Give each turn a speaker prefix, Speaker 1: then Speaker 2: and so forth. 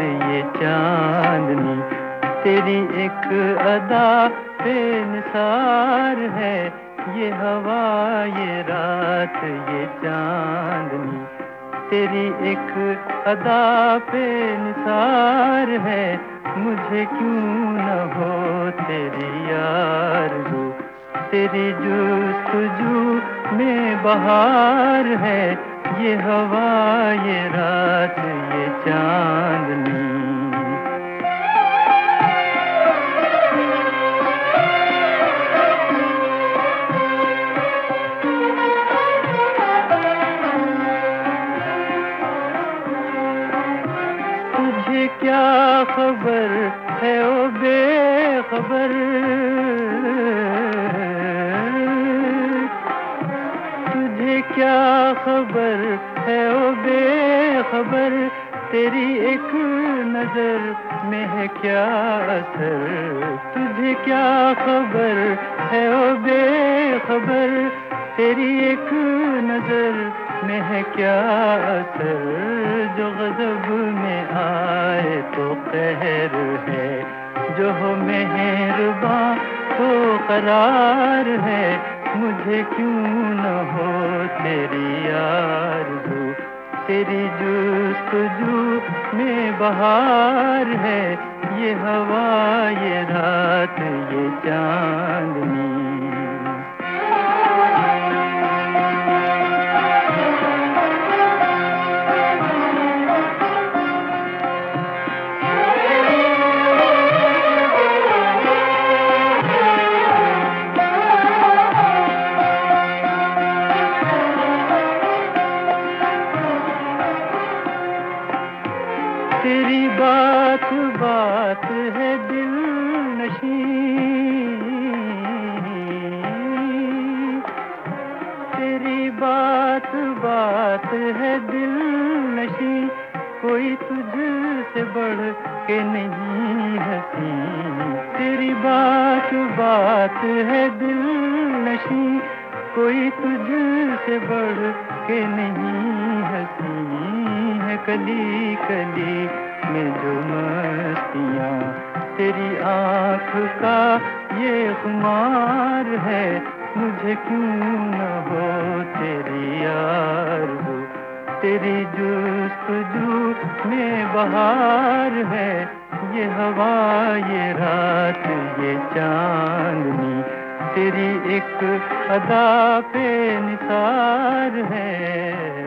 Speaker 1: ये चांदनी, तेरी एक अदा पे निसार है। ये हवा, ये रात, ये चांदनी, तेरी एक अदा पे निसार है। मुझे क्यों न हो तेरी आरज़ू, तेरी जुस्तजू में बहार है। ये हवा, ये रात, ये चांदनी। तुझे क्या खबर है ओ बेखबर, तुझे क्या खबर है ओ बेखबर, तेरी एक नजर में है क्या असर। तुझे क्या खबर है ओ बेखबर, तेरी एक नजर में है क्या असर। जो गजब में आए तो कहर है, जो हो मेहरबां तो करार है। मुझे क्यों न हो तेरी आरज़ू, तेरी जुस्तजू में बहार है। ये हवा, ये रात, ये चांदनी। तेरी बात बात है दिल नशी, तेरी बात बात है दिल नशी। कोई तुझसे बढ़ के नहीं हंसी, तेरी बात बात है दिल नशी। कोई तुझसे बढ़ के नहीं हंसी है। कली कली में जो मस्तियाँ, तेरी आँख का ये खुमार है। मुझे क्यों न हो तेरी आरज़ू, तेरी जुस्तजू में बहार है। ये हवा, ये रात, ये चांदनी, तेरी एक अदा पे निसार है।